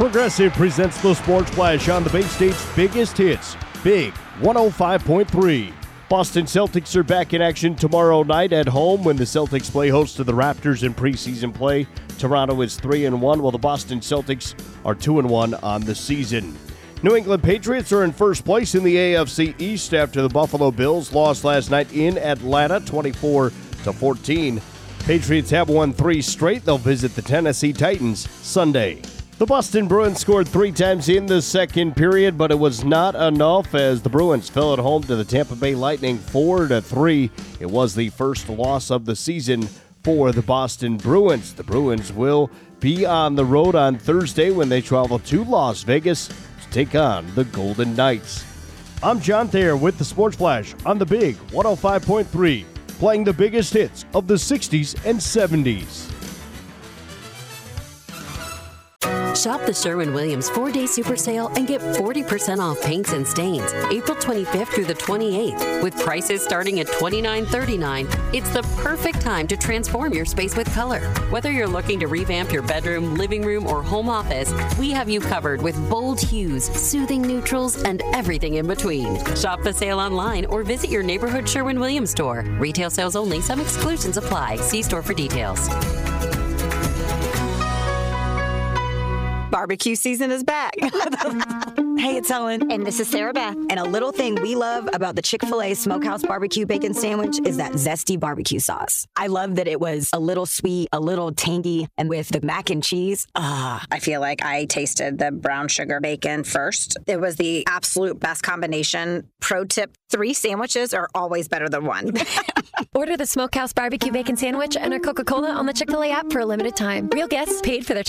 Progressive presents the Sports Flash on the Bay State's biggest hits. Big 105.3. Boston Celtics are back in action tomorrow night at home when the Celtics play host to the Raptors in preseason play. Toronto is 3-1, while the Boston Celtics are 2-1 on the season. New England Patriots are in first place in the AFC East after the Buffalo Bills lost last night in Atlanta 24-14. Patriots have won 3 straight. They'll visit the Tennessee Titans Sunday. The Boston Bruins scored 3 times in the second period, but it was not enough as the Bruins fell at home to the Tampa Bay Lightning 4-3. It was the first loss of the season for the Boston Bruins. The Bruins will be on the road on Thursday when they travel to Las Vegas to take on the Golden Knights. I'm John Thayer with the Sports Flash on the Big 105.3, playing the biggest hits of the 60s and 70s. Shop the Sherwin-Williams 4-day super sale and get 40% off paints and stains April 25th through the 28th. With prices starting at $29.39, it's the perfect time to transform your space with color. Whether you're looking to revamp your bedroom, living room, or home office, we have you covered with bold hues, soothing neutrals, and everything in between. Shop the sale online or visit your neighborhood Sherwin-Williams store. Retail sales only. Some exclusions apply. See store for details. Barbecue season is back. Hey, it's Helen. And this is Sarah Beth. And a little thing we love about the Chick-fil-A Smokehouse Barbecue Bacon Sandwich is that zesty barbecue sauce. I love that it was a little sweet, a little tangy, and with the mac and cheese, I feel like I tasted the brown sugar bacon first. It was the absolute best combination. Pro tip, 3 sandwiches are always better than 1. Order the Smokehouse Barbecue Bacon Sandwich and our Coca-Cola on the Chick-fil-A app for a limited time. Real guests paid for their